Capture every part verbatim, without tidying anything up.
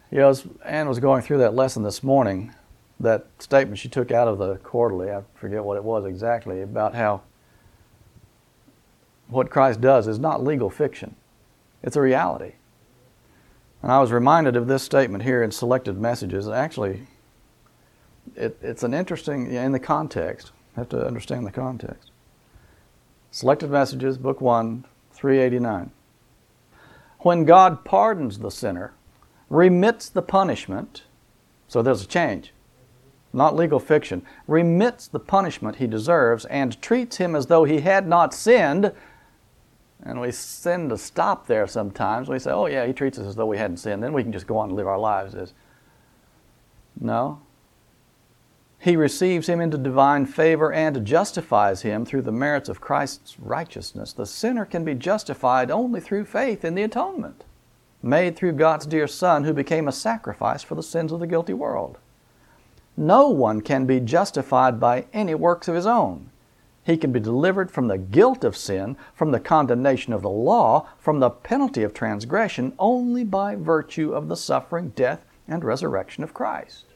You know, as Ann was going through that lesson this morning, that statement she took out of the quarterly, I forget what it was exactly, about how what Christ does is not legal fiction. It's a reality. And I was reminded of this statement here in Selected Messages. Actually, it, it's an interesting, in the context, you have to understand the context. Selected Messages, Book one, three eighty-nine. When God pardons the sinner, remits the punishment, so there's a change, not legal fiction, remits the punishment he deserves and treats him as though he had not sinned. And we tend to stop there sometimes. We say, oh yeah, he treats us as though we hadn't sinned. Then we can just go on and live our lives as. No. He receives him into divine favor and justifies him through the merits of Christ's righteousness. The sinner can be justified only through faith in the atonement made through God's dear Son, who became a sacrifice for the sins of the guilty world. No one can be justified by any works of his own. He can be delivered from the guilt of sin, from the condemnation of the law, from the penalty of transgression, only by virtue of the suffering, death, and resurrection of Christ.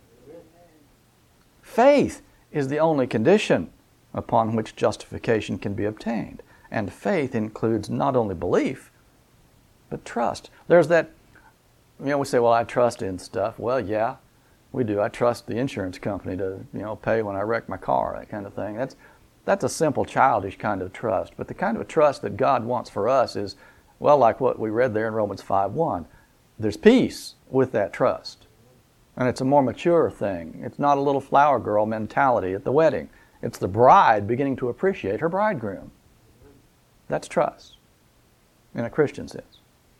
Faith is the only condition upon which justification can be obtained. And faith includes not only belief, but trust. There's that, you know, we say, well, I trust in stuff. Well, yeah, we do. I trust the insurance company to, you know, pay when I wreck my car, that kind of thing. That's That's a simple, childish kind of trust. But the kind of a trust that God wants for us is, well, like what we read there in Romans five one. There's peace with that trust. And it's a more mature thing. It's not a little flower girl mentality at the wedding. It's the bride beginning to appreciate her bridegroom. That's trust in a Christian sense.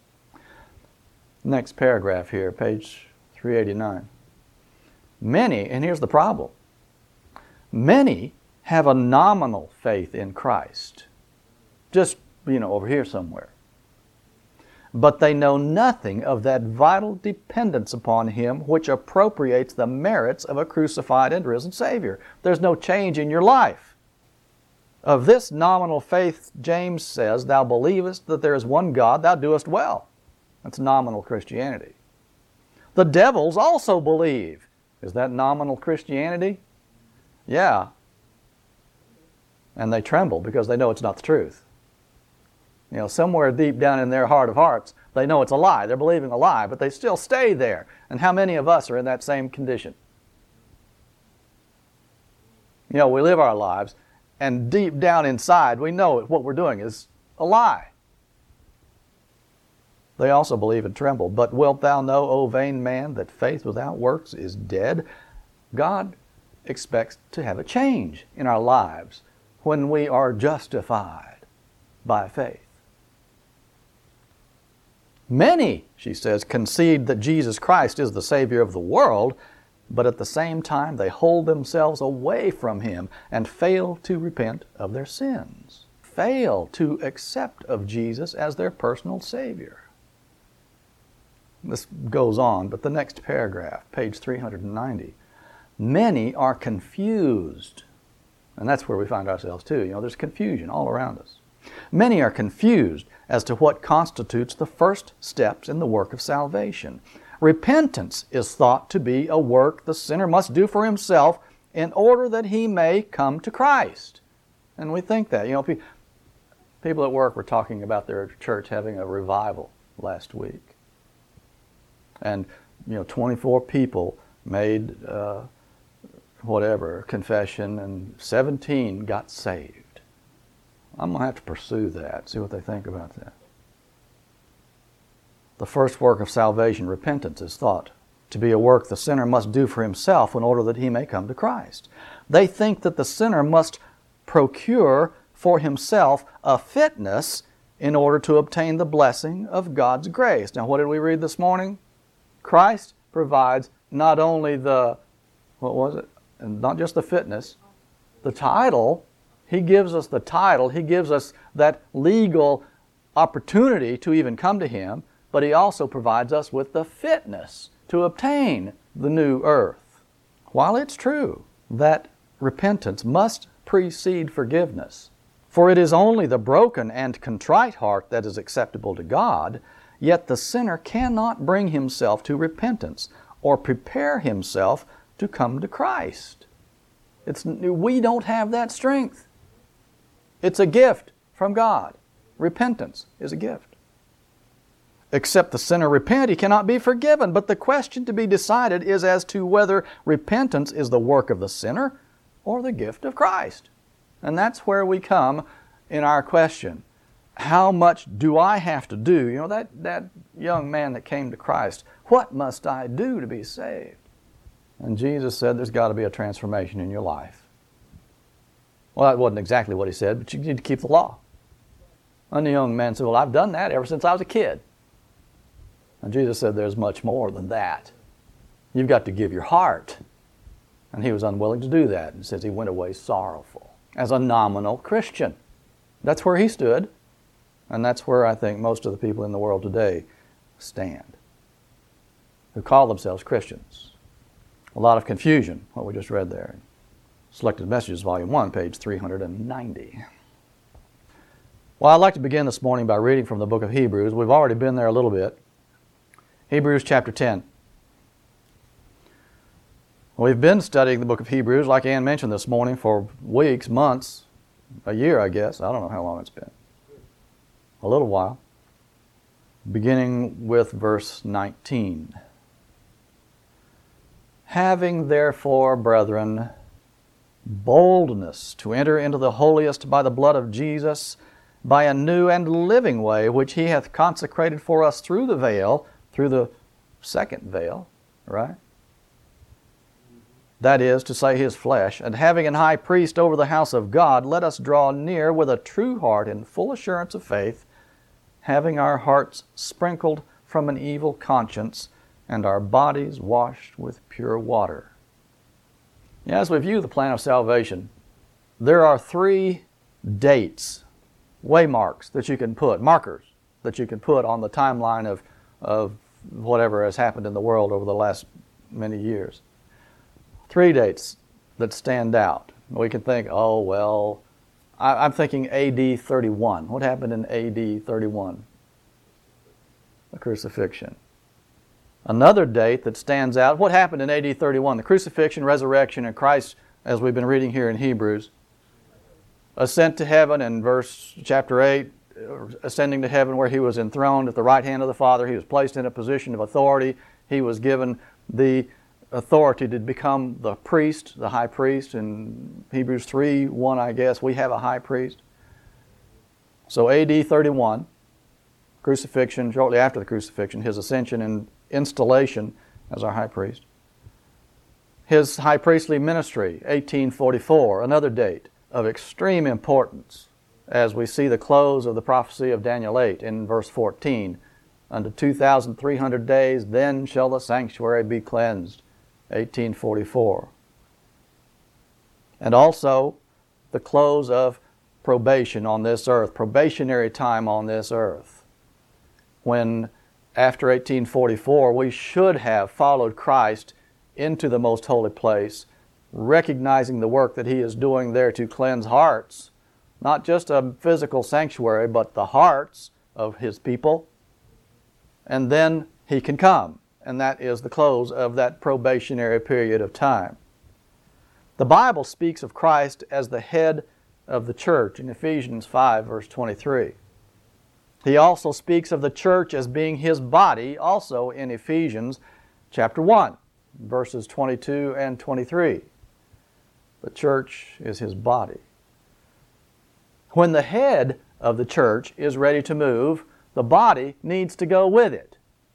Next paragraph here, page three eighty-nine. Many, and here's the problem, many have a nominal faith in Christ, just, you know, over here somewhere. But they know nothing of that vital dependence upon Him which appropriates the merits of a crucified and risen Savior. There's no change in your life. Of this nominal faith, James says, thou believest that there is one God, thou doest well. That's nominal Christianity. The devils also believe. Is that nominal Christianity? Yeah. And they tremble because they know it's not the truth. You know, somewhere deep down in their heart of hearts, they know it's a lie. They're believing a lie, but they still stay there. And how many of us are in that same condition? You know, we live our lives, and deep down inside, we know what we're doing is a lie. They also believe and tremble. But wilt thou know, O vain man, that faith without works is dead? God expects to have a change in our lives when we are justified by faith. Many, she says, concede that Jesus Christ is the Savior of the world, but at the same time they hold themselves away from Him and fail to repent of their sins, fail to accept of Jesus as their personal Savior. This goes on, but the next paragraph, page three ninety. Many are confused. And that's where we find ourselves too. You know, there's confusion all around us. Many are confused as to what constitutes the first steps in the work of salvation. Repentance is thought to be a work the sinner must do for himself in order that he may come to Christ. And we think that. You know, pe- people at work were talking about their church having a revival last week. And, you know, twenty-four people made uh, whatever, confession, and seventeen got saved. I'm going to have to pursue that, see what they think about that. The first work of salvation, repentance, is thought to be a work the sinner must do for himself in order that he may come to Christ. They think that the sinner must procure for himself a fitness in order to obtain the blessing of God's grace. Now, what did we read this morning? Christ provides not only the, what was it? And not just the fitness, the title. He gives us the title. He gives us that legal opportunity to even come to Him, but He also provides us with the fitness to obtain the new earth. While it's true that repentance must precede forgiveness, for it is only the broken and contrite heart that is acceptable to God, Yet the sinner cannot bring himself to repentance or prepare himself to come to Christ. It's, we don't have that strength. It's a gift from God. Repentance is a gift. Except the sinner repent, he cannot be forgiven. But the question to be decided is as to whether repentance is the work of the sinner or the gift of Christ. And that's where we come in our question. How much do I have to do? You know, that, that young man that came to Christ, what must I do to be saved? And Jesus said there's got to be a transformation in your life. Well, that wasn't exactly what he said, but you need to keep the law. And the young man said, well, I've done that ever since I was a kid. And Jesus said there's much more than that. You've got to give your heart. And he was unwilling to do that. And says he went away sorrowful as a nominal Christian. That's where he stood. And that's where I think most of the people in the world today stand, who call themselves Christians. A lot of confusion, what we just read there. Selected Messages, Volume one, page three hundred ninety. Well, I'd like to begin this morning by reading from the book of Hebrews. We've already been there a little bit. Hebrews chapter ten. We've been studying the book of Hebrews, like Ann mentioned this morning, for weeks, months, a year, I guess. I don't know how long it's been. A little while. Beginning with verse nineteen. Having therefore, brethren, boldness to enter into the holiest by the blood of Jesus, by a new and living way, which he hath consecrated for us through the veil, through the second veil, right? That is to say, his flesh. And having an high priest over the house of God, let us draw near with a true heart in full assurance of faith, having our hearts sprinkled from an evil conscience and our bodies washed with pure water. As we view the plan of salvation, there are three dates, waymarks that you can put, markers that you can put on the timeline of, of whatever has happened in the world over the last many years. Three dates that stand out. We can think, oh, well, I, I'm thinking A D thirty-one. What happened in A D thirty-one? The crucifixion. Another date that stands out, what happened in A D thirty-one? The crucifixion, resurrection, and Christ, as we've been reading here in Hebrews, ascent to heaven in verse chapter eight, ascending to heaven where he was enthroned at the right hand of the Father. He was placed in a position of authority. He was given the authority to become the priest, the high priest. In Hebrews three one, I guess, we have a high priest. So A D thirty-one, crucifixion, shortly after the crucifixion, his ascension and installation as our high priest. His high priestly ministry, eighteen forty-four, another date of extreme importance as we see the close of the prophecy of Daniel eight in verse fourteen. Unto two thousand three hundred days, then shall the sanctuary be cleansed, eighteen forty-four. And also the close of probation on this earth, probationary time on this earth, when after eighteen forty-four we should have followed Christ into the most holy place, recognizing the work that he is doing there to cleanse hearts, not just a physical sanctuary, but the hearts of his people. And then he can come, and that is the close of that probationary period of time. The Bible speaks of Christ as the head of the church in Ephesians five, verse twenty-three. He also speaks of the church as being his body, also in Ephesians chapter one, verses twenty-two and twenty-three. The church is his body. When the head of the church is ready to move, the body needs to go with it.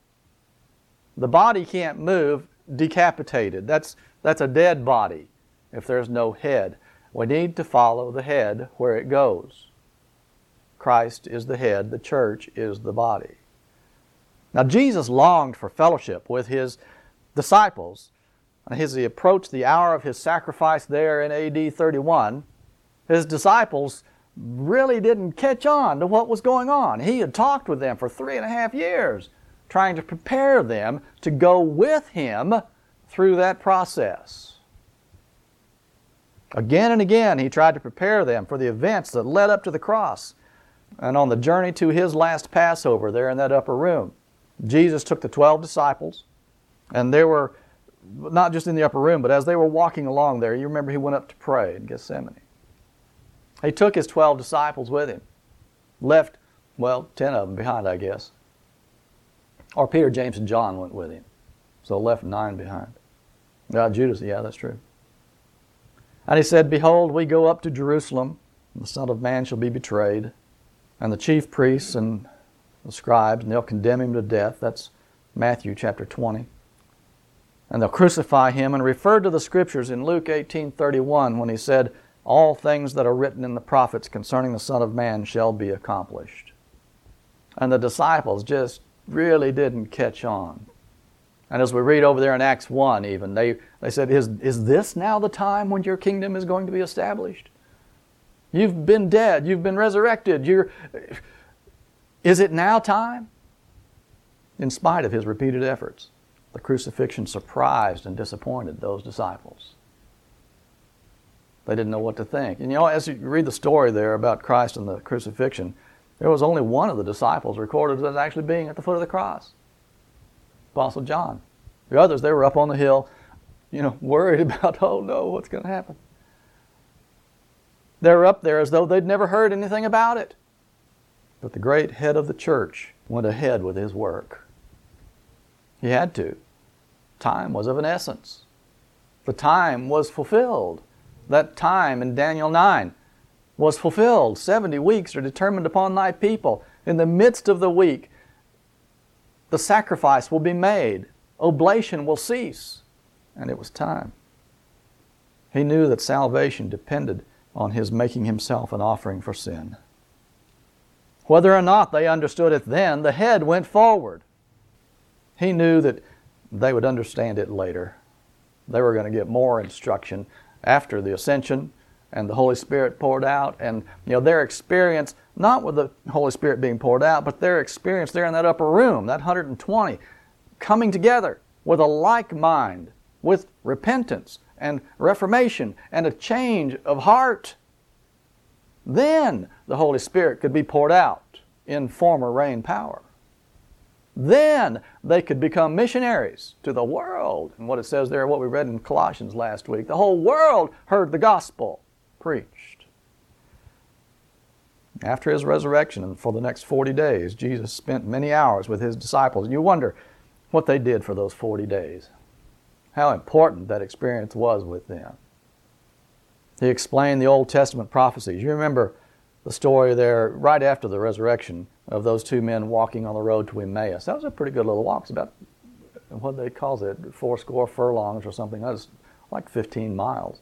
The body can't move decapitated. That's, that's a dead body if there's no head. We need to follow the head where it goes. Christ is the head, the church is the body. Now Jesus longed for fellowship with his disciples. As he approached the hour of his sacrifice there in A D thirty-one, his disciples really didn't catch on to what was going on. He had talked with them for three and a half years, trying to prepare them to go with him through that process. Again and again, he tried to prepare them for the events that led up to the cross and on the journey to his last Passover there in that upper room. Jesus took the twelve disciples, and they were not just in the upper room, but as they were walking along there, you remember he went up to pray in Gethsemane. He took his twelve disciples with him, left, well, ten of them behind, I guess. Or Peter, James, and John went with him, so left nine behind. Uh, Judas, yeah, that's true. And he said, "Behold, we go up to Jerusalem, and the Son of Man shall be betrayed, and the chief priests and the scribes, and they'll condemn him to death." That's Matthew chapter twenty. "And they'll crucify him," and referred to the Scriptures in Luke eighteen thirty-one when he said, "All things that are written in the prophets concerning the Son of Man shall be accomplished." And the disciples just really didn't catch on. And as we read over there in Acts one even, they, they said, is, is this now the time when your kingdom is going to be established? You've been dead. You've been resurrected. You're, is it now time? In spite of his repeated efforts, the crucifixion surprised and disappointed those disciples. They didn't know what to think. And you know, as you read the story there about Christ and the crucifixion, there was only one of the disciples recorded as actually being at the foot of the cross. Apostle John. The others, they were up on the hill, you know, worried about, oh no, what's going to happen? They were up there as though they'd never heard anything about it. But the great head of the church went ahead with his work. He had to. Time was of an essence. The time was fulfilled. That time in Daniel nine was fulfilled. Seventy weeks are determined upon thy people. In the midst of the week, the sacrifice will be made. Oblation will cease. And it was time. He knew that salvation depended on his making himself an offering for sin. Whether or not they understood it then, the head went forward. He knew that they would understand it later. They were going to get more instruction after the ascension and the Holy Spirit poured out, and you know their experience, not with the Holy Spirit being poured out, but their experience there in that upper room, that one hundred twenty, coming together with a like mind, with repentance and reformation and a change of heart. Then the Holy Spirit could be poured out in former reign power. Then they could become missionaries to the world. And what it says there, what we read in Colossians last week, the whole world heard the gospel preached. After his resurrection and for the next forty days, Jesus spent many hours with his disciples. You wonder what they did for those forty days. How important that experience was with them. He explained the Old Testament prophecies. You remember the story there right after the resurrection of those two men walking on the road to Emmaus. That was a pretty good little walk. It's about, what they call it, four score furlongs or something. That was like fifteen miles.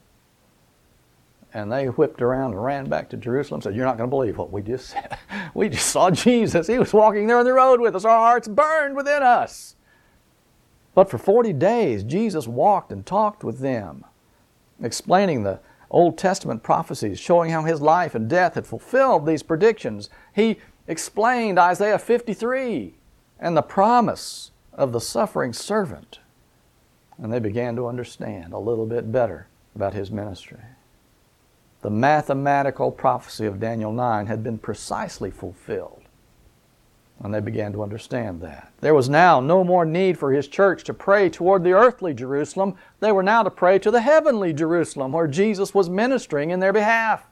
And they whipped around and ran back to Jerusalem and said, "You're not going to believe what we just said. We just saw Jesus. He was walking there on the road with us. Our hearts burned within us." But for forty days, Jesus walked and talked with them, explaining the Old Testament prophecies, showing how his life and death had fulfilled these predictions. He explained Isaiah fifty-three and the promise of the suffering servant. And they began to understand a little bit better about his ministry. The mathematical prophecy of Daniel nine had been precisely fulfilled. And they began to understand that. There was now no more need for his church to pray toward the earthly Jerusalem. They were now to pray to the heavenly Jerusalem, where Jesus was ministering in their behalf.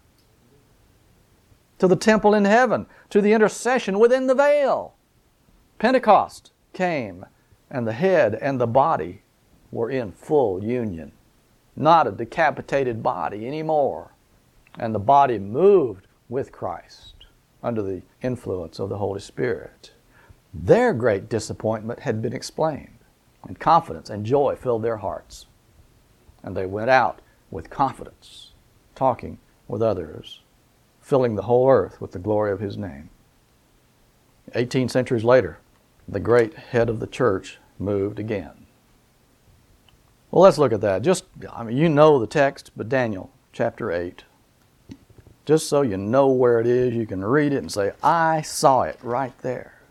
To the temple in heaven, to the intercession within the veil. Pentecost came, and the head and the body were in full union. Not a decapitated body anymore. And the body moved with Christ under the influence of the Holy Spirit. Their great disappointment had been explained, and confidence and joy filled their hearts. And they went out with confidence, talking with others, filling the whole earth with the glory of his name. Eighteen centuries later, the great head of the church moved again. Well, let's look at that. Just, I mean, you know the text, but Daniel chapter eight. Just so you know where it is, you can read it and say, "I saw it right there."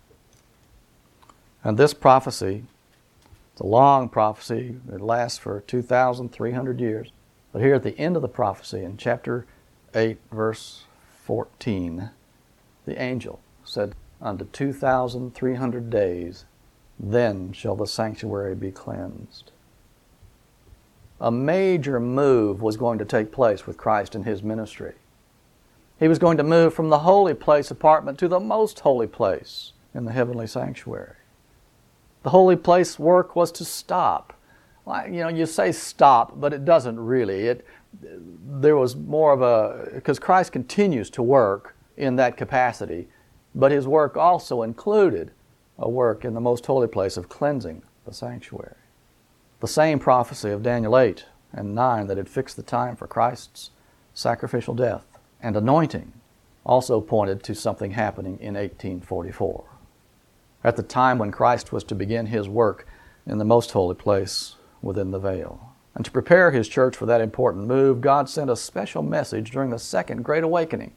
And this prophecy, it's a long prophecy. It lasts for two thousand three hundred years. But here at the end of the prophecy, in chapter eight, verse fourteen, the angel said, "Unto two thousand three hundred days then shall the sanctuary be cleansed. A major move was going to take place with Christ in His ministry. He was going to move from the holy place apartment to the most holy place in the heavenly sanctuary. The holy place work was to stop. You know, you say stop, but it doesn't really. It, there was more of a, because Christ continues to work in that capacity, but His work also included a work in the most holy place of cleansing the sanctuary. The same prophecy of Daniel eight and nine that had fixed the time for Christ's sacrificial death and anointing also pointed to something happening in eighteen forty-four. At the time when Christ was to begin His work in the most holy place within the veil. And to prepare His church for that important move, God sent a special message during the Second Great Awakening.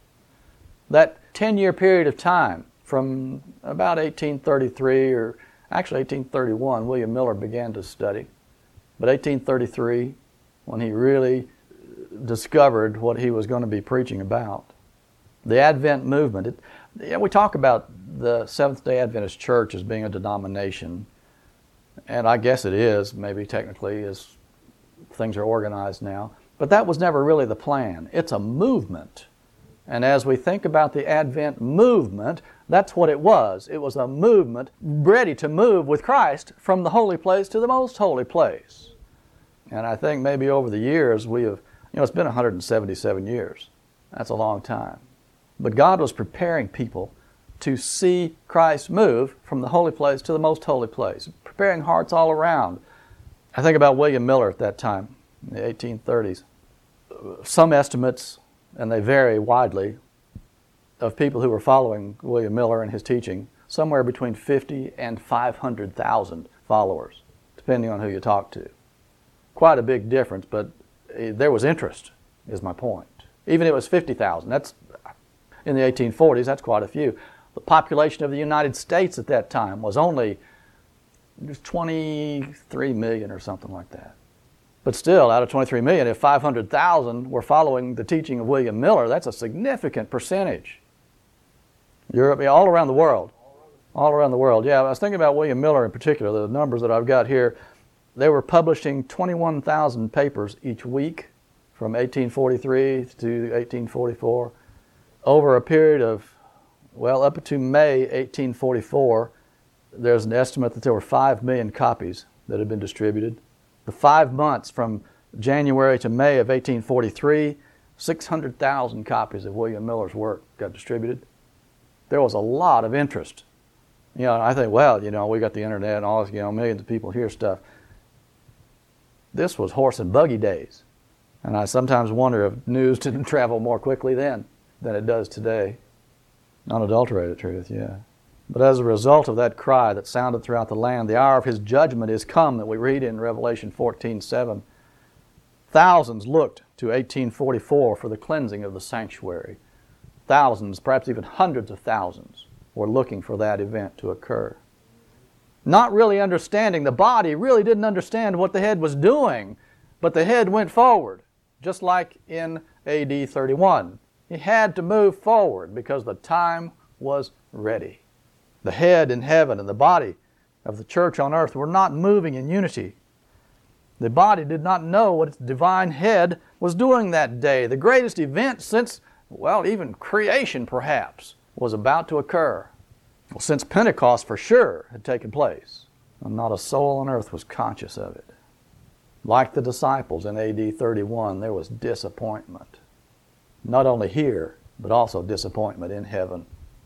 That ten-year period of time from about eighteen thirty-three, or actually eighteen thirty-one, William Miller began to study. But eighteen thirty-three, when he really discovered what he was going to be preaching about. The Advent movement. It, you know, we talk about the Seventh-day Adventist Church as being a denomination, and I guess it is, maybe technically, as things are organized now. But that was never really the plan. It's a movement. And as we think about the Advent movement, that's what it was. It was a movement ready to move with Christ from the holy place to the most holy place. And I think maybe over the years we have, you know, it's been one hundred seventy-seven years. That's a long time. But God was preparing people to see Christ move from the holy place to the most holy place, preparing hearts all around. I think about William Miller at that time, in the eighteen thirties. Some estimates, and they vary widely, of people who were following William Miller and his teaching, somewhere between fifty and five hundred thousand followers, depending on who you talk to. Quite a big difference, but there was interest, is my point. Even if it was fifty thousand, that's in the eighteen forties, that's quite a few. The population of the United States at that time was only twenty-three million or something like that. But still, out of twenty-three million, if five hundred thousand were following the teaching of William Miller, that's a significant percentage. Europe, yeah, all around the world. All around the world. Yeah, I was thinking about William Miller in particular, the numbers that I've got here. They were publishing twenty-one thousand papers each week from eighteen forty-three to eighteen forty-four. Over a period of, well, up to May eighteen forty-four, there's an estimate that there were five million copies that had been distributed. The five months from January to May of eighteen forty-three, six hundred thousand copies of William Miller's work got distributed. There was a lot of interest. You know, I think, well, you know, we got the internet and all this, you know, millions of people hear stuff. This was horse and buggy days. And I sometimes wonder if news didn't travel more quickly then than it does today. Unadulterated truth, yeah. But as a result of that cry that sounded throughout the land, the hour of His judgment is come that we read in Revelation fourteen seven. Thousands looked to eighteen forty-four for the cleansing of the sanctuary. Thousands, perhaps even hundreds of thousands, were looking for that event to occur. Not really understanding, the body really didn't understand what the head was doing, but the head went forward, just like in A D thirty-one. He had to move forward because the time was ready. The head in heaven and the body of the church on earth were not moving in unity. The body did not know what its divine head was doing that day. The greatest event since, well, even creation perhaps, was about to occur. Well, since Pentecost for sure had taken place, and not a soul on earth was conscious of it. Like the disciples in A D thirty-one, there was disappointment. Not only here, but also disappointment in heaven.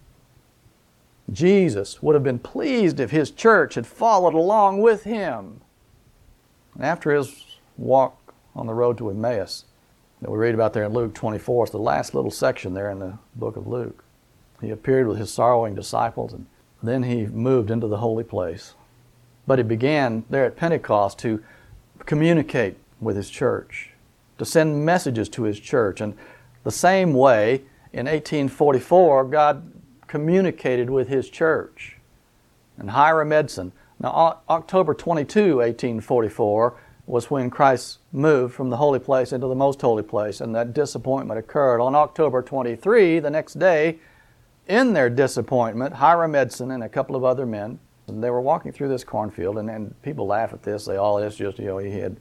Jesus would have been pleased if His church had followed along with Him. After His walk on the road to Emmaus, that we read about there in Luke twenty-four, it's the last little section there in the book of Luke. He appeared with His sorrowing disciples, and then He moved into the holy place. But He began there at Pentecost to communicate with His church, to send messages to His church. And the same way, in eighteen forty-four, God communicated with His church. And Hiram Edson, now October twenty-second, eighteen forty-four, was when Christ moved from the holy place into the most holy place, and that disappointment occurred. On October twenty-third, the next day, in their disappointment, Hiram Edson and a couple of other men And they were walking through this cornfield, and, and people laugh at this. They all, it's just, you know, he had,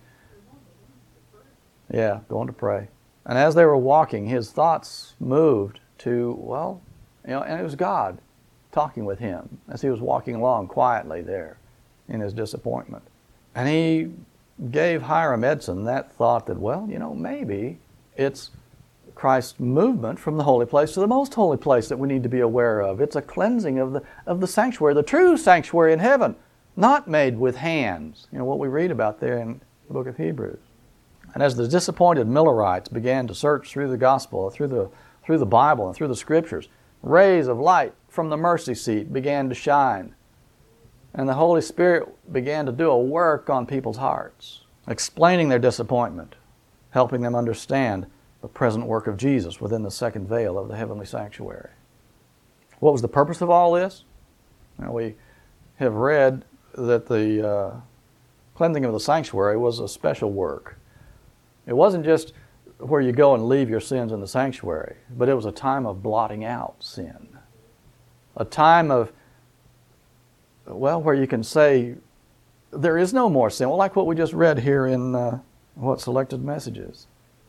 yeah, going to pray. And as they were walking, his thoughts moved to, well, you know, and it was God talking with him as he was walking along quietly there in his disappointment. And he gave Hiram Edson that thought that, well, you know, maybe it's Christ's movement from the holy place to the most holy place that we need to be aware of. It's a cleansing of the of the sanctuary, the true sanctuary in heaven, not made with hands. You know, what we read about there in the book of Hebrews. And as the disappointed Millerites began to search through the gospel, through the through the Bible and through the scriptures, rays of light from the mercy seat began to shine. And the Holy Spirit began to do a work on people's hearts, explaining their disappointment, helping them understand the present work of Jesus within the second veil of the heavenly sanctuary. What was the purpose of all this? Now, we have read that the uh, cleansing of the sanctuary was a special work. It wasn't just where you go and leave your sins in the sanctuary, but it was a time of blotting out sin. A time of, well, where you can say, there is no more sin. Well, like what we just read here in uh, what Selected Messages.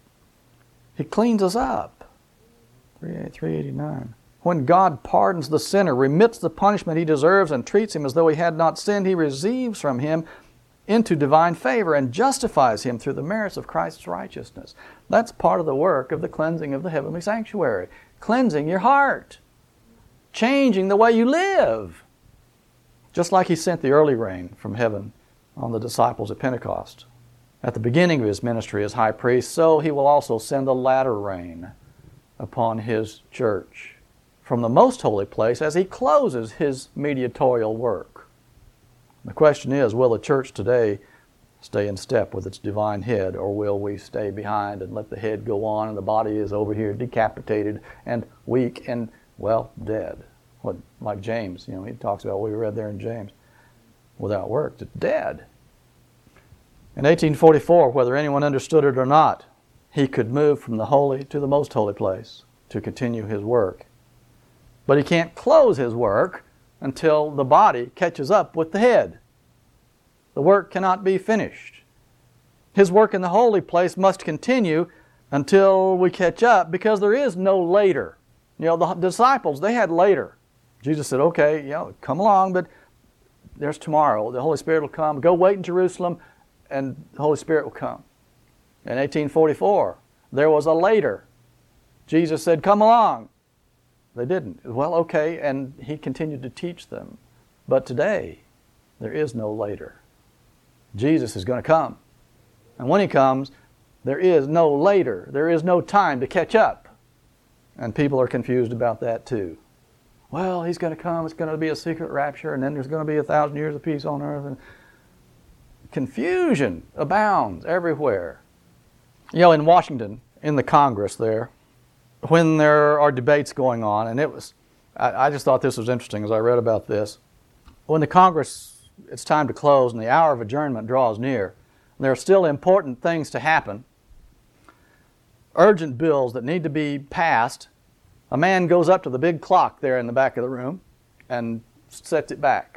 He cleans us up. three eighty-nine. When God pardons the sinner, remits the punishment he deserves, and treats him as though he had not sinned, he receives from him into divine favor and justifies him through the merits of Christ's righteousness. That's part of the work of the cleansing of the heavenly sanctuary. Cleansing your heart. Changing the way you live. Just like he sent the early rain from heaven on the disciples at Pentecost. At the beginning of his ministry as high priest, so he will also send the latter rain upon his church from the most holy place as he closes his mediatorial work. The question is, will the church today stay in step with its divine head, or will we stay behind and let the head go on and the body is over here decapitated and weak and, well, dead? What, like James, you know, he talks about what we read there in James. Without work, it's dead. In eighteen forty-four, whether anyone understood it or not, he could move from the holy to the most holy place to continue his work. But he can't close his work until the body catches up with the head. The work cannot be finished. His work in the holy place must continue until we catch up, because there is no later. You know, the disciples, they had later. Jesus said, okay, you know, come along, but there's tomorrow. The Holy Spirit will come. Go wait in Jerusalem, and the Holy Spirit will come. In eighteen forty-four, there was a later. Jesus said, come along. They didn't. Well, okay, and he continued to teach them. But today, there is no later. Jesus is going to come. And when he comes, there is no later. There is no time to catch up. And people are confused about that too. Well, he's going to come, it's going to be a secret rapture, and then there's going to be a thousand years of peace on earth. And confusion abounds everywhere. You know, in Washington, in the Congress there, when there are debates going on, and it was, I, I just thought this was interesting as I read about this. When the Congress, it's time to close and the hour of adjournment draws near, there are still important things to happen, urgent bills that need to be passed, a man goes up to the big clock there in the back of the room and sets it back.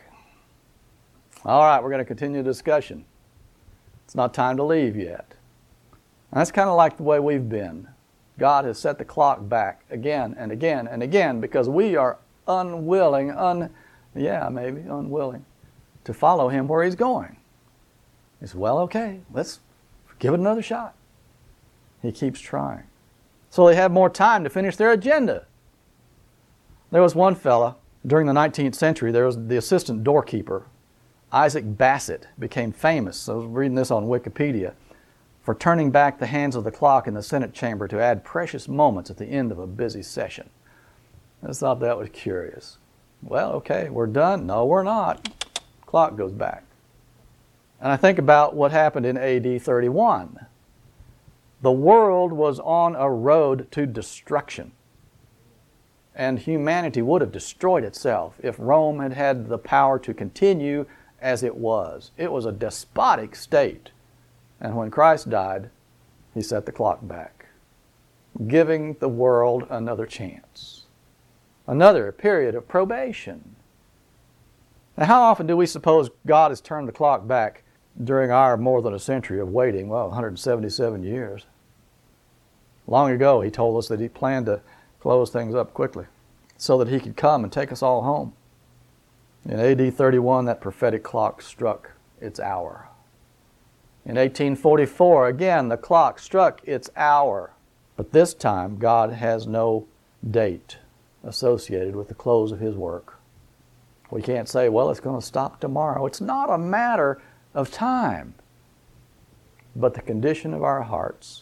All right, we're going to continue the discussion. It's not time to leave yet. And that's kind of like the way we've been. God has set the clock back again and again and again because we are unwilling, un, yeah, maybe unwilling to follow him where he's going. He says, well, okay, let's give it another shot. He keeps trying. So they have more time to finish their agenda. There was one fella, during the nineteenth century, there was the assistant doorkeeper, Isaac Bassett, became famous. I was reading this on Wikipedia, for turning back the hands of the clock in the Senate chamber to add precious moments at the end of a busy session. I just thought that was curious. Well, okay, we're done. No, we're not. Clock goes back. And I think about what happened in A D thirty-one. The world was on a road to destruction. And humanity would have destroyed itself if Rome had had the power to continue as it was. It was a despotic state. And when Christ died, he set the clock back, giving the world another chance, another period of probation. Now, how often do we suppose God has turned the clock back during our more than a century of waiting? Well, one hundred seventy-seven years. Long ago, He told us that He planned to close things up quickly so that He could come and take us all home. In A D thirty-one, that prophetic clock struck its hour. In eighteen forty-four, again, the clock struck its hour. But this time, God has no date associated with the close of His work. We can't say, well, it's going to stop tomorrow. It's not a matter of time, but the condition of our hearts.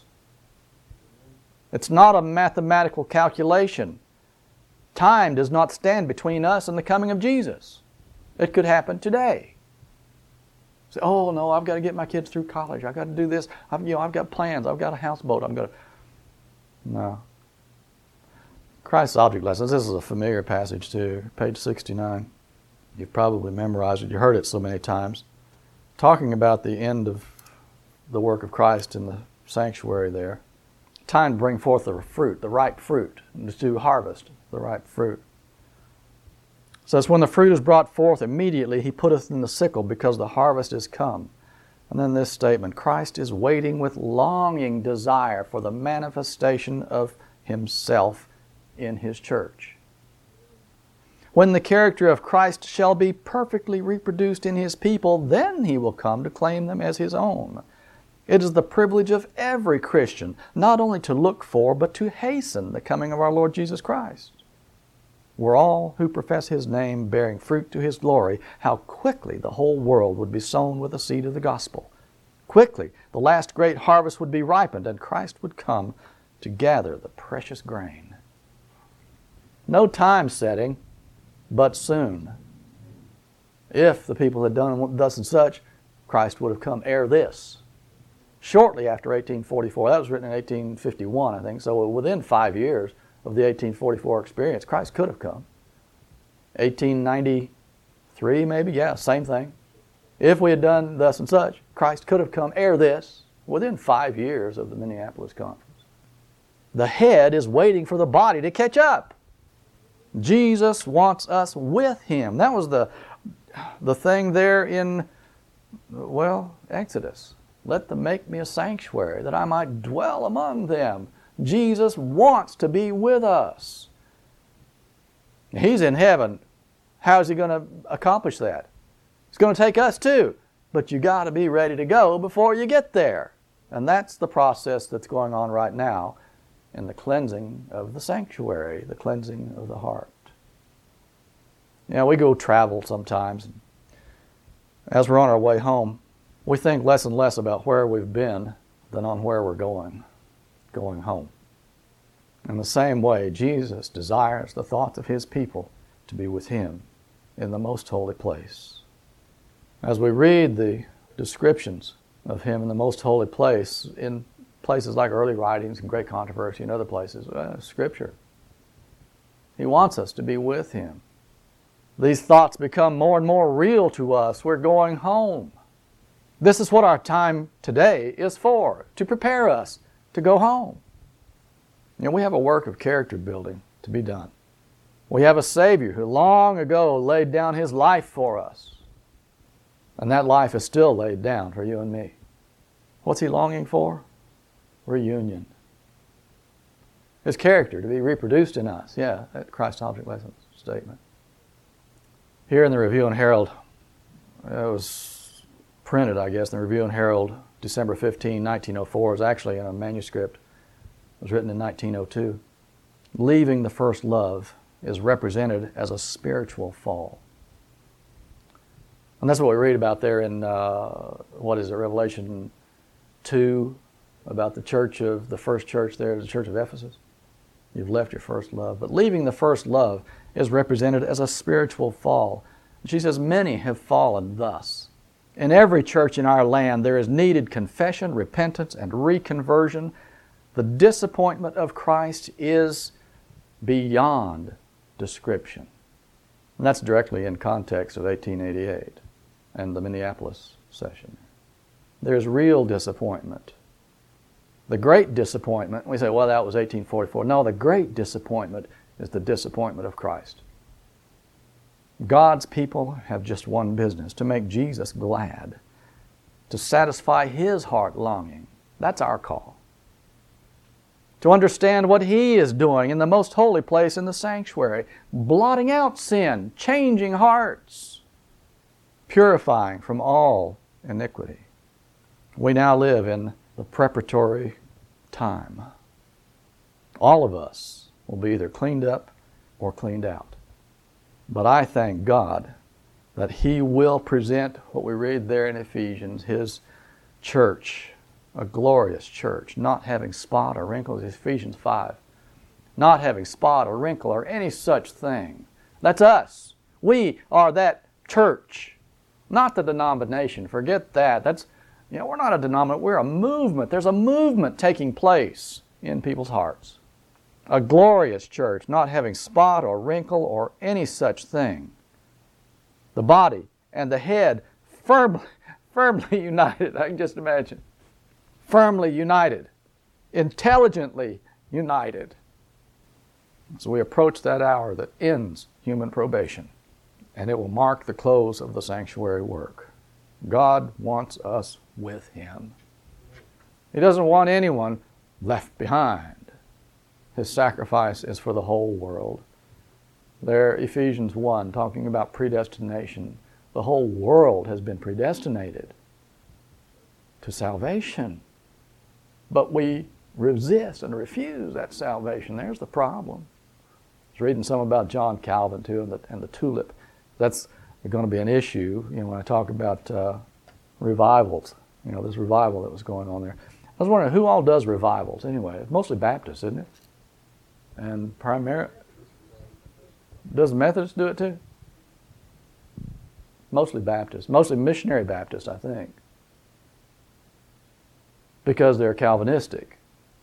It's not a mathematical calculation. Time does not stand between us and the coming of Jesus. It could happen today. Say, oh no, I've got to get my kids through college. I've got to do this. I've, you know, I've got plans. I've got a houseboat. I'm going to. No. Christ's object lessons. This is a familiar passage too. Page sixty-nine. You've probably memorized it. You heard it so many times. Talking about the end of the work of Christ in the sanctuary there. Time to bring forth the fruit, the ripe fruit, and to harvest the ripe fruit. It says, when the fruit is brought forth, immediately He putteth in the sickle, because the harvest is come. And then this statement, Christ is waiting with longing desire for the manifestation of Himself in His church. When the character of Christ shall be perfectly reproduced in His people, then He will come to claim them as His own. It is the privilege of every Christian not only to look for, but to hasten the coming of our Lord Jesus Christ. Were all who profess His name bearing fruit to His glory, how quickly the whole world would be sown with the seed of the gospel. Quickly the last great harvest would be ripened, and Christ would come to gather the precious grain. No time setting, but soon. If the people had done thus and such, Christ would have come ere this. Shortly after eighteen forty-four, that was written in eighteen fifty-one, I think, so within five years of the eighteen forty-four experience, Christ could have come. eighteen ninety-three maybe, yeah, same thing. If we had done thus and such, Christ could have come ere this, within five years of the Minneapolis conference. The head is waiting for the body to catch up. Jesus wants us with Him. That was the, the thing there in, well, Exodus. Let them make me a sanctuary, that I might dwell among them. Jesus wants to be with us. He's in heaven. How is He going to accomplish that? It's going to take us too. But you got to be ready to go before you get there. And that's the process that's going on right now in the cleansing of the sanctuary, the cleansing of the heart. You know, we go travel sometimes. As we're on our way home, we think less and less about where we've been than on where we're going, going home. In the same way, Jesus desires the thoughts of His people to be with Him in the most holy place. As we read the descriptions of Him in the most holy place, in places like early writings and great controversy and other places, uh, Scripture, He wants us to be with Him. These thoughts become more and more real to us. We're going home. This is what our time today is for, to prepare us to go home. You know, we have a work of character building to be done. We have a Savior who long ago laid down His life for us. And that life is still laid down for you and me. What's He longing for? Reunion. His character to be reproduced in us. Yeah, that Christ's object lesson statement. Here in the Review and Herald, it was printed, I guess, in the Review and Herald, December fifteenth, nineteen oh four. It was actually in a manuscript. It was written in nineteen oh two. Leaving the first love is represented as a spiritual fall. And that's what we read about there in, uh, what is it, Revelation two, about the church of, the first church there, the church of Ephesus. You've left your first love. But leaving the first love is represented as a spiritual fall. And she says, many have fallen thus. In every church in our land, there is needed confession, repentance, and reconversion. The disappointment of Christ is beyond description. And that's directly in context of eighteen eighty-eight and the Minneapolis session. There's real disappointment. The great disappointment, we say, well, that was eighteen forty-four. No, the great disappointment is the disappointment of Christ. God's people have just one business: to make Jesus glad, to satisfy His heart longing. That's our call. To understand what He is doing in the most holy place in the sanctuary, blotting out sin, changing hearts, purifying from all iniquity. We now live in the preparatory time. All of us will be either cleaned up or cleaned out. But I thank God that He will present what we read there in Ephesians, His church, a glorious church, not having spot or wrinkle, Ephesians five. Not having spot or wrinkle or any such thing. That's us. We are that church, not the denomination. Forget that. That's, you know, we're not a denomination, we're a movement. There's a movement taking place in people's hearts. A glorious church, not having spot or wrinkle or any such thing. The body and the head firmly, firmly united. I can just imagine. Firmly united. Intelligently united. So we approach that hour that ends human probation, and it will mark the close of the sanctuary work. God wants us with Him. He doesn't want anyone left behind. His sacrifice is for the whole world. There, Ephesians one, talking about predestination. The whole world has been predestinated to salvation. But we resist and refuse that salvation. There's the problem. I was reading some about John Calvin, too, and the, and the tulip. That's going to be an issue, you know, when I talk about uh, revivals. You know, this revival that was going on there. I was wondering, who all does revivals anyway? It's mostly Baptists, isn't it? And primarily, does the Methodists do it too? Mostly Baptists. Mostly missionary Baptists, I think. Because they're Calvinistic.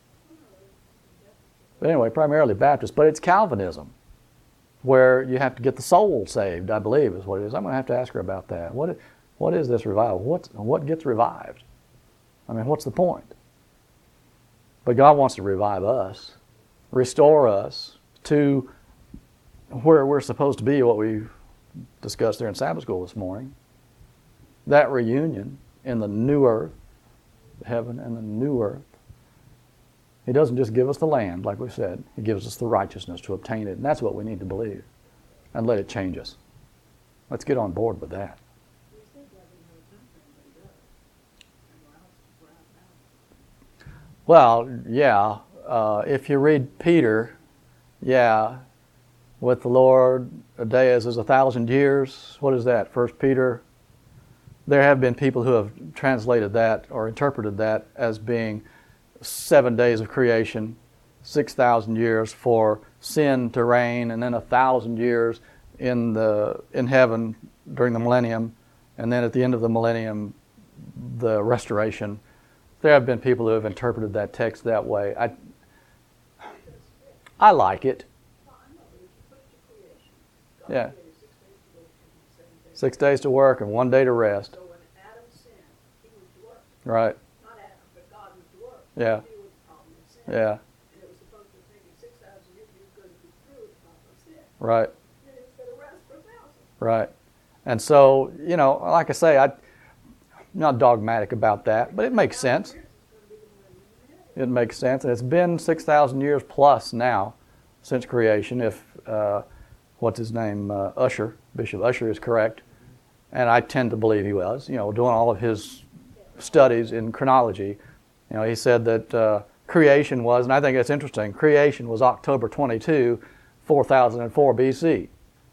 But anyway, primarily Baptist. But it's Calvinism, where you have to get the soul saved, I believe is what it is. I'm going to have to ask her about that. What, what is this revival? What's, what gets revived? I mean, what's the point? But God wants to revive us, restore us to where we're supposed to be, what we discussed there in Sabbath school this morning. That reunion in the new earth, heaven and the new earth. He doesn't just give us the land, like we said. He gives us the righteousness to obtain it. And that's what we need to believe. And let it change us. Let's get on board with that. Well, yeah. Uh, if you read Peter, yeah, with the Lord, a day as is a thousand years. What is that? First Peter. There have been people who have translated that or interpreted that as being seven days of creation, six thousand years for sin to reign, and then a thousand years in the in heaven during the millennium, and then at the end of the millennium, the restoration. There have been people who have interpreted that text that way. I, I like it. Yeah. Six days to work and one day to rest. So when Adam sinned, he was to work. Right. Not Adam, but God was to work. Yeah. He was the problem of sin. Yeah. And it was supposed to take him six thousand years he was going to be through with the problem of sin. Right. Then he was going to rest for a thousand. Right. And so, you know, like I say, I, I'm not dogmatic about that, but it makes sense. It makes sense. And it's been six thousand years plus now since creation, if, uh, what's his name, uh, Usher, Bishop Usher is correct. And I tend to believe he was, you know, doing all of his studies in chronology. You know, he said that uh, creation was, and I think it's interesting, creation was October twenty-second, four thousand four B C.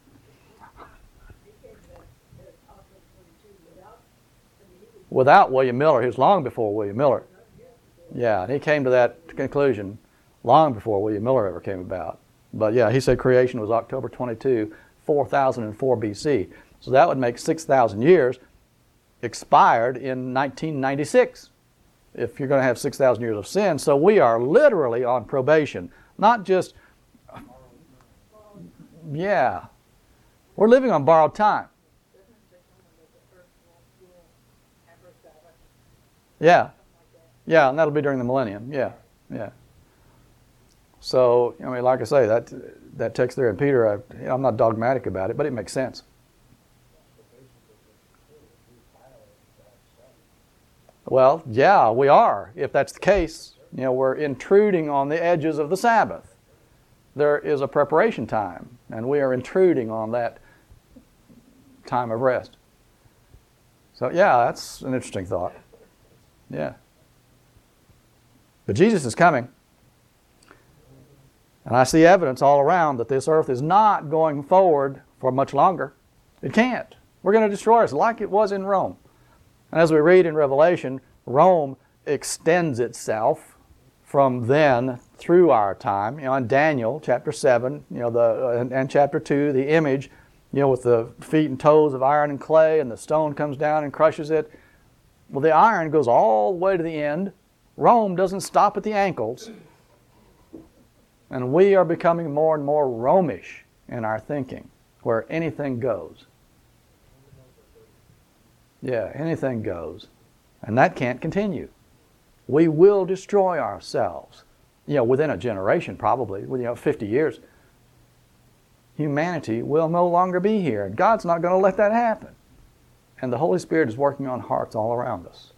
Without William Miller. He was long before William Miller. Yeah, and he came to that conclusion long before William Miller ever came about. But yeah, he said creation was October twenty-second, four thousand four B C. So that would make six thousand years expired in nineteen ninety-six, if you're going to have six thousand years of sin. So we are literally on probation. Not just, yeah, we're living on borrowed time. Yeah, yeah, and that'll be during the millennium. Yeah, yeah. So, I mean, like I say, that that text there in Peter, I, you know, I'm not dogmatic about it, but it makes sense. Well, yeah, we are, if that's the case. You know, we're intruding on the edges of the Sabbath. There is a preparation time, and we are intruding on that time of rest. So, yeah, that's an interesting thought. Yeah. But Jesus is coming. And I see evidence all around that this earth is not going forward for much longer. It can't. We're going to destroy us like it was in Rome. And as we read in Revelation, Rome extends itself from then through our time. You know, in Daniel chapter seven, you know, the and, and chapter two, the image, you know, with the feet and toes of iron and clay, and the stone comes down and crushes it. Well, the iron goes all the way to the end. Rome doesn't stop at the ankles. And we are becoming more and more Romish in our thinking, where anything goes. Yeah, anything goes. And that can't continue. We will destroy ourselves. You know, within a generation probably, you know, fifty years. Humanity will no longer be here. And God's not going to let that happen. And the Holy Spirit is working on hearts all around us.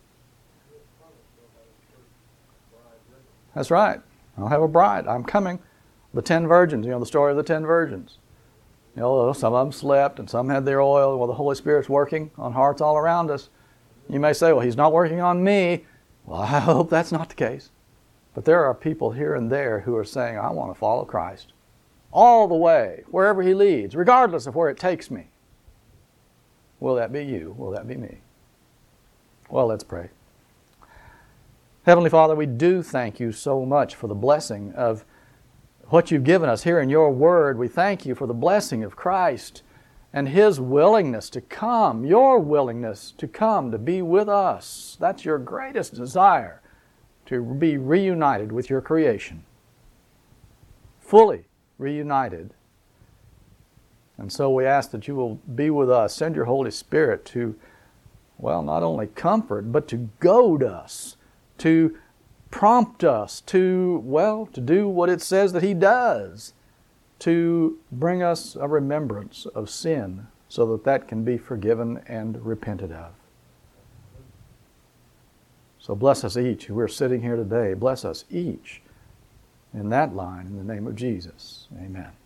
That's right. I'll have a bride. I'm coming. The ten virgins, you know, the story of the ten virgins. You know, some of them slept and some had their oil. Well, the Holy Spirit's working on hearts all around us. You may say, well, He's not working on me. Well, I hope that's not the case. But there are people here and there who are saying, I want to follow Christ all the way, wherever He leads, regardless of where it takes me. Will that be you? Will that be me? Well, let's pray. Heavenly Father, we do thank You so much for the blessing of what You've given us here in Your Word. We thank You for the blessing of Christ and His willingness to come, Your willingness to come to be with us. That's Your greatest desire, to be reunited with Your creation. Fully reunited. And so we ask that You will be with us. Send Your Holy Spirit to, well, not only comfort, but to goad us, to prompt us to, well, to do what it says that He does, to bring us a remembrance of sin so that that can be forgiven and repented of. So bless us each who are sitting here today. Bless us each in that line in the name of Jesus. Amen.